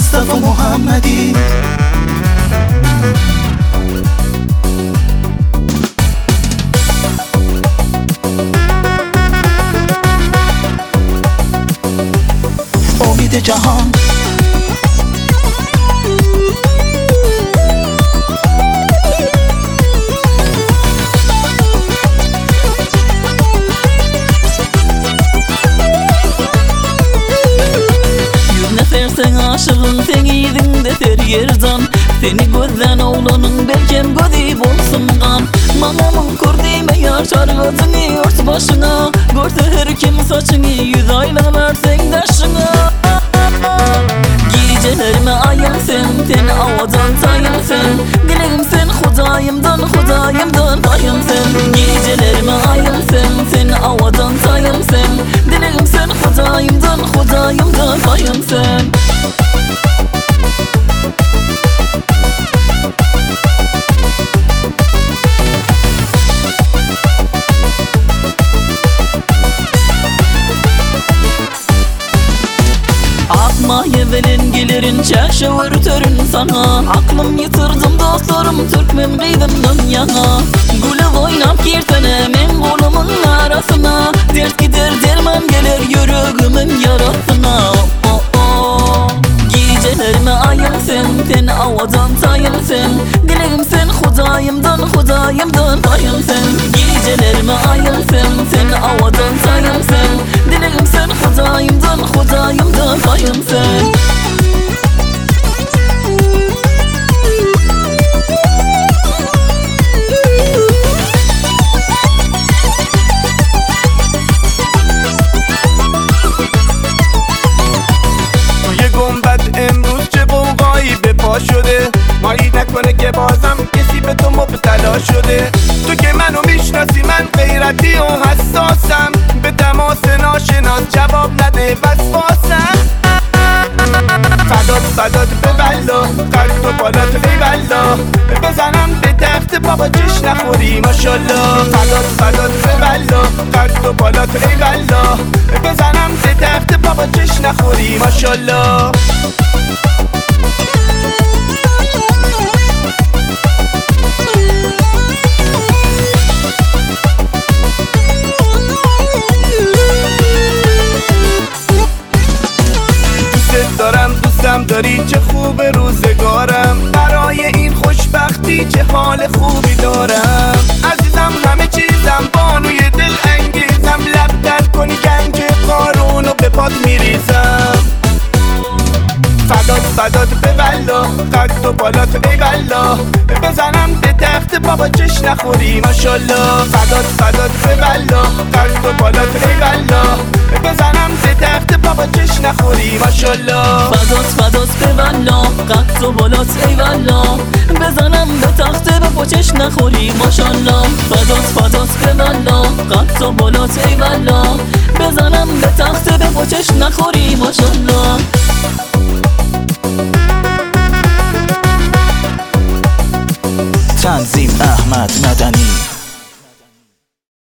مصطفی محمدی. امید جهان Sen aşığın sen iydin de ter yerdan. Seni gözden oğlanın belkem gözü bolsungan. Mamamın kurdime yaşar gözünü ört başına. Görse her kim saçını yüz aylar sen daşına. Gecelerime ayım sen avadan tayım sen. Dileğim sen Hudayımdan payım sen. Gecelerime ayım sen avadan tayım sen. Dileğim sen Hudayımdan payım sen. Akma yevelen gelirin çeşe örtörün sana. Aklım yitirdim dostlarım Türkmen kıydım dünyana. Gülü oynap girtene men kolumun arasına. Dert gider derman gelir yüreğimin yarasına. Gecelerime ayım sen avadan tayım sen. Dileğim sen Hudayımdan payım sen. Gecelerime ayım sen avadan tayım sen. Dileğim sen Hudayımdan payım sen. امروز چه قوقایی به پا شده مایی نکنه که بازم کسی به تو مبتلا شده. تو که منو میشناسی من غیرتی و حساسم. به تماس ناشناس جواب نده وسواسم. فدات به والله قد و بالات ای والله. بزنم به تخت بابا جش نخوری ماشالله. فدات به والله قد و بالات ای والله. بزنم به تخت بابا جش نخوری ماشالله. دوستم داری چه خوب روزگارم. برای این خوشبختی چه حال خوبی دارم. عزیزم همه چیزم بانوی دل انگیزم. لب در کنی گنج قارونو به پات میریزم. فدات به والله قد و بالات ای والله. بزنم به تخت بابا جش نخوری ماشالله. فدات به والله قد و بالات ای والله. بزنم به تخت بابا جش نخوری ماشالله. فدات به والله قد و بالات ای والله. بزنم به تخت بابا جش نخوری ماشالله. فدات به والله قد و بالات ای والله. بزنم به تخت بابا جش نخوری ماشالله.